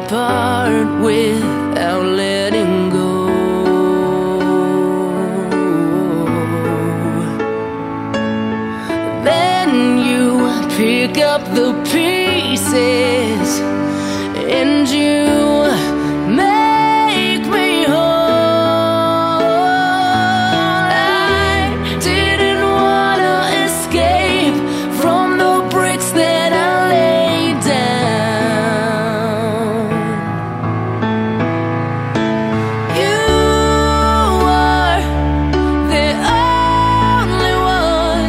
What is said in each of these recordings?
apart without letting go. Then you pick up the pieces and you make me whole. I didn't wanna escape from the bricks that I laid down. You are the only one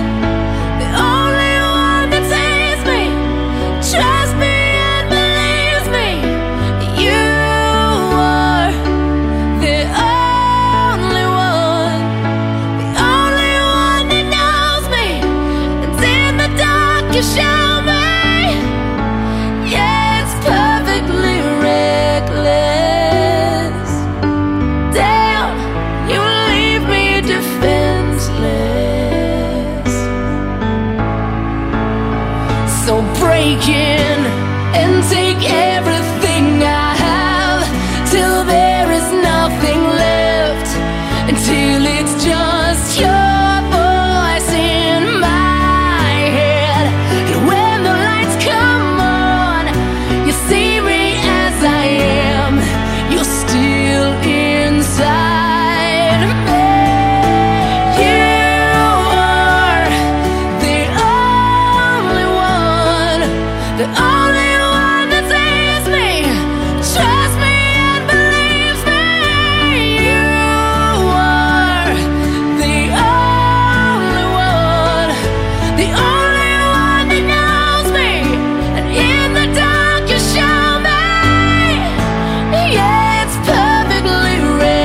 that saves me, trusts me and believes me. You are the only one that knows me, and in the dark you show me. Yeah, it's perfectly reckless. Damn, you leave me defenseless. So break in and take everything I have, till there is nothing left, until it's just your voice in my head. And when the lights come on, you see me as I am, you're still inside me. You are the only one that saves me, trusts me and believes me. You are the only one that knows me, and in the dark you show me. Yeah, it's perfectly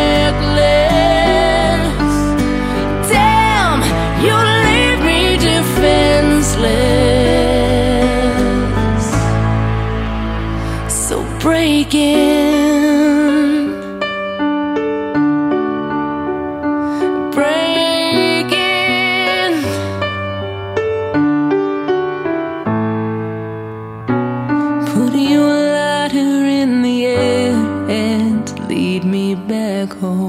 reckless. Damn, you leave me defenseless. So break in, break in. Put your lighter in the air and lead me back home.